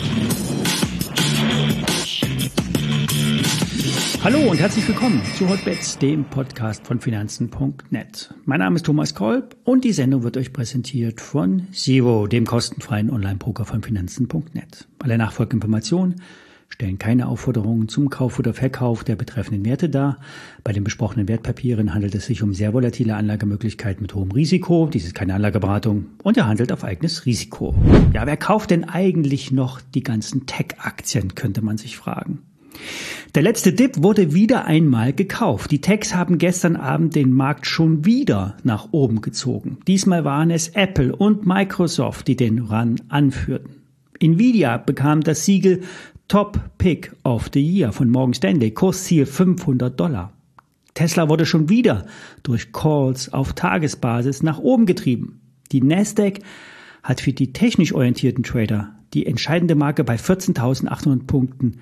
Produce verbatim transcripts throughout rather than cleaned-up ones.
Hallo und herzlich willkommen zu Hotbets, dem Podcast von Finanzen Punkt net. Mein Name ist Thomas Kolb und die Sendung wird euch präsentiert von Xero, dem kostenfreien Online-Broker von Finanzen Punkt net. Alle nachfolgenden Informationen stellen keine Aufforderungen zum Kauf oder Verkauf der betreffenden Werte dar. Bei den besprochenen Wertpapieren handelt es sich um sehr volatile Anlagemöglichkeiten mit hohem Risiko. Dies ist keine Anlageberatung und er handelt auf eigenes Risiko. Ja, wer kauft denn eigentlich noch die ganzen Tech-Aktien, könnte man sich fragen. Der letzte Dip wurde wieder einmal gekauft. Die Techs haben gestern Abend den Markt schon wieder nach oben gezogen. Diesmal waren es Apple und Microsoft, die den Run anführten. Nvidia bekam das Siegel Top Pick of the Year von Morgan Stanley, Kursziel fünfhundert Dollar. Tesla wurde schon wieder durch Calls auf Tagesbasis nach oben getrieben. Die Nasdaq hat für die technisch orientierten Trader die entscheidende Marke bei vierzehntausendachthundert Punkten.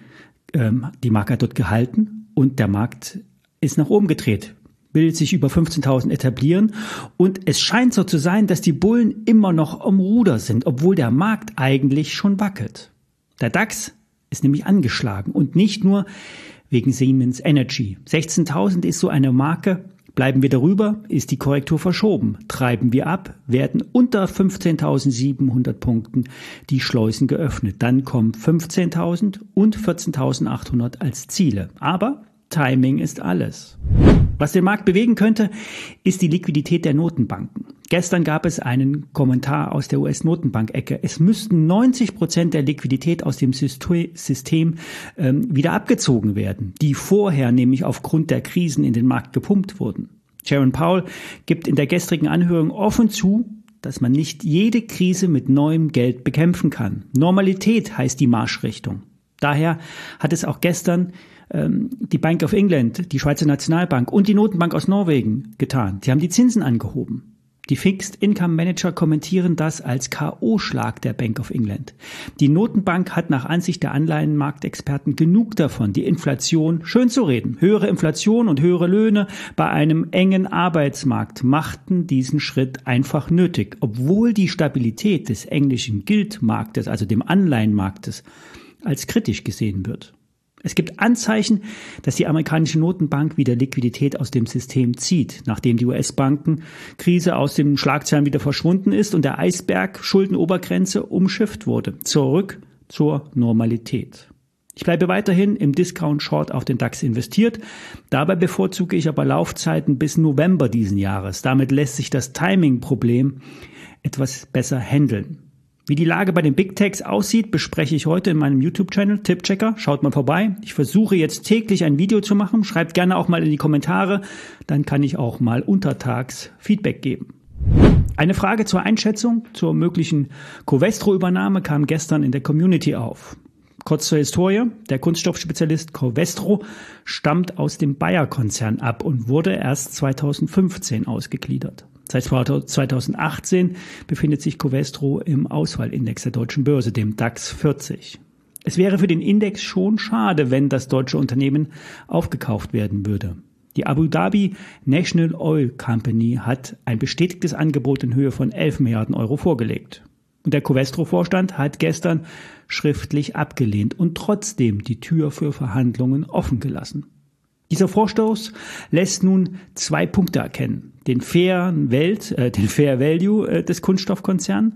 Die Marke hat dort gehalten und der Markt ist nach oben gedreht, will sich über fünfzehntausend etablieren und es scheint so zu sein, dass die Bullen immer noch am Ruder sind, obwohl der Markt eigentlich schon wackelt. Der DAX ist nämlich angeschlagen und nicht nur wegen Siemens Energy. sechzehntausend ist so eine Marke. Bleiben wir darüber, ist die Korrektur verschoben. Treiben wir ab, werden unter fünfzehntausendsiebenhundert Punkten die Schleusen geöffnet. Dann kommen fünfzehntausend und vierzehntausendachthundert als Ziele. Aber Timing ist alles. Was den Markt bewegen könnte, ist die Liquidität der Notenbanken. Gestern gab es einen Kommentar aus der U S-Notenbank-Ecke. Es müssten neunzig Prozent der Liquidität aus dem System ähm, wieder abgezogen werden, die vorher nämlich aufgrund der Krisen in den Markt gepumpt wurden. Jerome Powell gibt in der gestrigen Anhörung offen zu, dass man nicht jede Krise mit neuem Geld bekämpfen kann. Normalität heißt die Marschrichtung. Daher hat es auch gestern ähm, die Bank of England, die Schweizer Nationalbank und die Notenbank aus Norwegen getan. Sie haben die Zinsen angehoben. Die Fixed Income Manager kommentieren das als K O-Schlag der Bank of England. Die Notenbank hat nach Ansicht der Anleihenmarktexperten genug davon, die Inflation schön zu reden. Höhere Inflation und höhere Löhne bei einem engen Arbeitsmarkt machten diesen Schritt einfach nötig, obwohl die Stabilität des englischen Gildmarktes, also dem Anleihenmarktes, als kritisch gesehen wird. Es gibt Anzeichen, dass die amerikanische Notenbank wieder Liquidität aus dem System zieht, nachdem die U S-Bankenkrise aus den Schlagzeilen wieder verschwunden ist und der Eisberg Schuldenobergrenze umschifft wurde. Zurück zur Normalität. Ich bleibe weiterhin im Discount-Short auf den DAX investiert. Dabei bevorzuge ich aber Laufzeiten bis November diesen Jahres. Damit lässt sich das Timing-Problem etwas besser handeln. Wie die Lage bei den Big Techs aussieht, bespreche ich heute in meinem YouTube-Channel Tippchecker. Schaut mal vorbei. Ich versuche jetzt täglich ein Video zu machen. Schreibt gerne auch mal in die Kommentare. Dann kann ich auch mal untertags Feedback geben. Eine Frage zur Einschätzung zur möglichen Covestro-Übernahme kam gestern in der Community auf. Kurz zur Historie. Der Kunststoffspezialist Covestro stammt aus dem Bayer-Konzern ab und wurde erst zweitausendfünfzehn ausgegliedert. Seit zweitausendachtzehn befindet sich Covestro im Auswahlindex der deutschen Börse, dem DAX vierzig. Es wäre für den Index schon schade, wenn das deutsche Unternehmen aufgekauft werden würde. Die Abu Dhabi National Oil Company hat ein bestätigtes Angebot in Höhe von elf Milliarden Euro vorgelegt. Und der Covestro-Vorstand hat gestern schriftlich abgelehnt und trotzdem die Tür für Verhandlungen offen gelassen. Dieser Vorstoß lässt nun zwei Punkte erkennen. Den fairen Welt, äh, den Fair Value äh, des Kunststoffkonzerns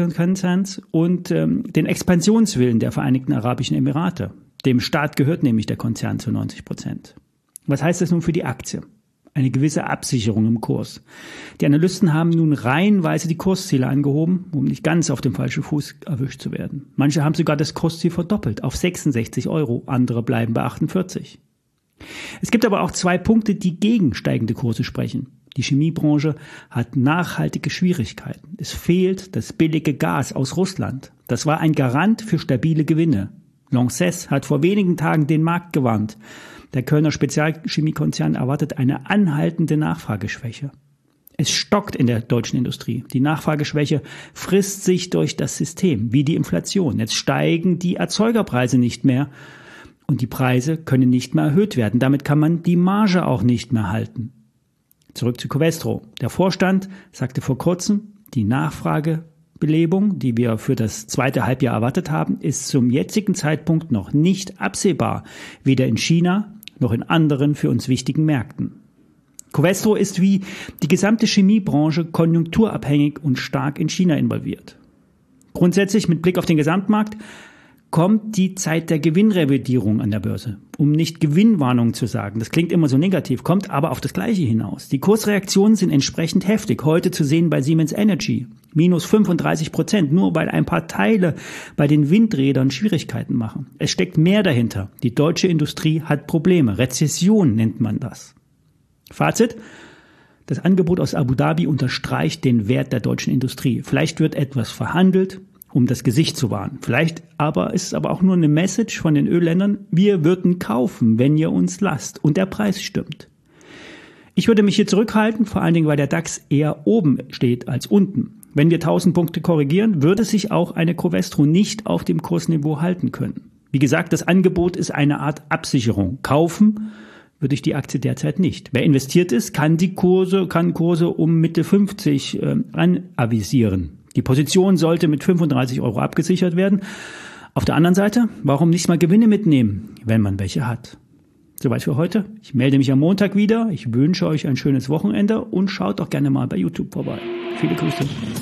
und ähm, den Expansionswillen der Vereinigten Arabischen Emirate. Dem Staat gehört nämlich der Konzern zu neunzig Prozent. Was heißt das nun für die Aktie? Eine gewisse Absicherung im Kurs. Die Analysten haben nun reihenweise die Kursziele angehoben, um nicht ganz auf dem falschen Fuß erwischt zu werden. Manche haben sogar das Kursziel verdoppelt auf sechsundsechzig Euro, andere bleiben bei achtundvierzig. Es gibt aber auch zwei Punkte, die gegen steigende Kurse sprechen. Die Chemiebranche hat nachhaltige Schwierigkeiten. Es fehlt das billige Gas aus Russland. Das war ein Garant für stabile Gewinne. Lanxess hat vor wenigen Tagen den Markt gewarnt. Der Kölner Spezialchemiekonzern erwartet eine anhaltende Nachfrageschwäche. Es stockt in der deutschen Industrie. Die Nachfrageschwäche frisst sich durch das System, wie die Inflation. Jetzt steigen die Erzeugerpreise nicht mehr und die Preise können nicht mehr erhöht werden. Damit kann man die Marge auch nicht mehr halten. Zurück zu Covestro. Der Vorstand sagte vor kurzem, die Nachfrage Belebung, die wir für das zweite Halbjahr erwartet haben, ist zum jetzigen Zeitpunkt noch nicht absehbar, weder in China noch in anderen für uns wichtigen Märkten. Covestro ist wie die gesamte Chemiebranche konjunkturabhängig und stark in China involviert. Grundsätzlich mit Blick auf den Gesamtmarkt kommt die Zeit der Gewinnrevidierung an der Börse. Um nicht Gewinnwarnung zu sagen, das klingt immer so negativ, kommt aber auf das Gleiche hinaus. Die Kursreaktionen sind entsprechend heftig. Heute zu sehen bei Siemens Energy, minus fünfunddreißig Prozent, nur weil ein paar Teile bei den Windrädern Schwierigkeiten machen. Es steckt mehr dahinter. Die deutsche Industrie hat Probleme. Rezession nennt man das. Fazit: Das Angebot aus Abu Dhabi unterstreicht den Wert der deutschen Industrie. Vielleicht wird etwas verhandelt, um das Gesicht zu wahren. Vielleicht aber ist es aber auch nur eine Message von den Ölländern: Wir würden kaufen, wenn ihr uns lasst und der Preis stimmt. Ich würde mich hier zurückhalten, vor allen Dingen, weil der DAX eher oben steht als unten. Wenn wir tausend Punkte korrigieren, würde sich auch eine Covestro nicht auf dem Kursniveau halten können. Wie gesagt, das Angebot ist eine Art Absicherung. Kaufen würde ich die Aktie derzeit nicht. Wer investiert ist, kann die Kurse, kann Kurse um Mitte fünfzig äh, anavisieren. Die Position sollte mit fünfunddreißig Euro abgesichert werden. Auf der anderen Seite, warum nicht mal Gewinne mitnehmen, wenn man welche hat? Soweit für heute. Ich melde mich am Montag wieder. Ich wünsche euch ein schönes Wochenende und schaut doch gerne mal bei YouTube vorbei. Viele Grüße.